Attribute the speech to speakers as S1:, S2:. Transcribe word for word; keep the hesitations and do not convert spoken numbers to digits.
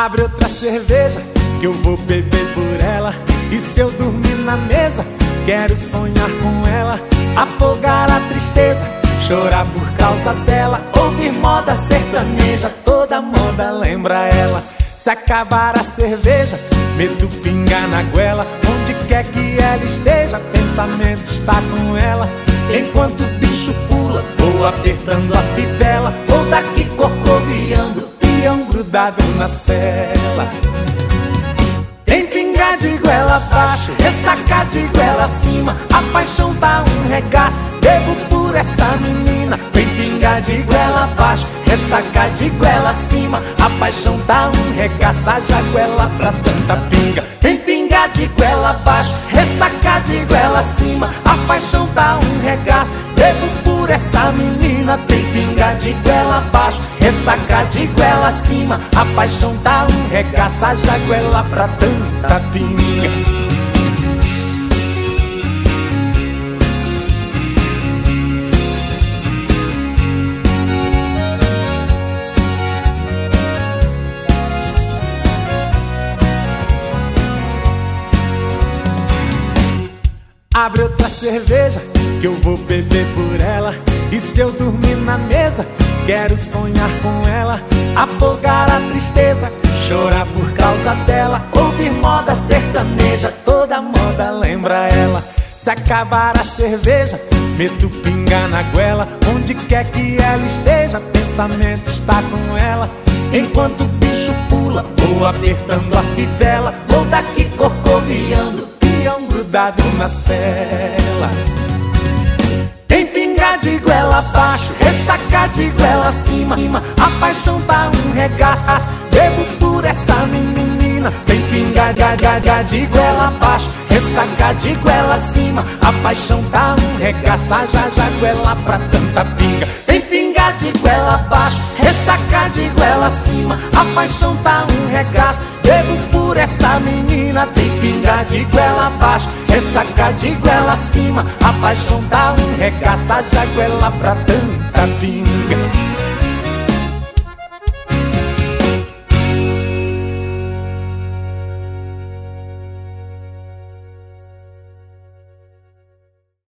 S1: Abre outra cerveja que eu vou beber por ela. E se eu dormir na mesa, quero sonhar com ela, afogar a tristeza, chorar por causa dela, ouvir moda sertaneja, toda moda lembra ela. Se acabar a cerveja, meto pinga na goela, onde quer que ela esteja, pensamento está com ela. Enquanto o bicho pula, vou apertando a fivela, vou daqui corcoviando, peão grudado na cela. Tem pinga de goela abaixo, ressaca de goela acima, a paixão tá um regaço, bebo por essa menina. Tem pinga de goela abaixo, ressaca de goela acima, a paixão tá um regaço, haja goela pra tanta pinga. Tem pinga de goela abaixo, ressaca de goela acima, a paixão tá um regaço, bebo por essa menina. Tem pinga de goela abaixo, ressaca de goela acima, a paixão tá um regaço, haja goela pra tanta pinga. Abre outra cerveja que eu vou beber por ela. E se eu dormir na mesa, quero sonhar com ela, afogar a tristeza, chorar por causa dela, ouvir moda sertaneja, toda moda lembra ela. Se acabar a cerveja, meto pinga na goela, onde quer que ela esteja, pensamento está com ela. Enquanto o bicho pula, vou apertando a fivela, vou daqui corcoviando, peão grudado na cela. Tem pinga de goela abaixo, ressaca de goela acima, a paixão tá um regaço, bebo por essa menina. Tem pinga gaga de goela abaixo, ressaca de goela acima, a paixão tá um regaço, já já goela pra tanta pinga. Tem pinga de goela abaixo, ressaca de goela acima, a paixão tá um regaço, bebo por essa menina. Tem pinga de goela abaixo, ressaca de goela acima, a paixão tá um regaço, já goela pra tanta pinga.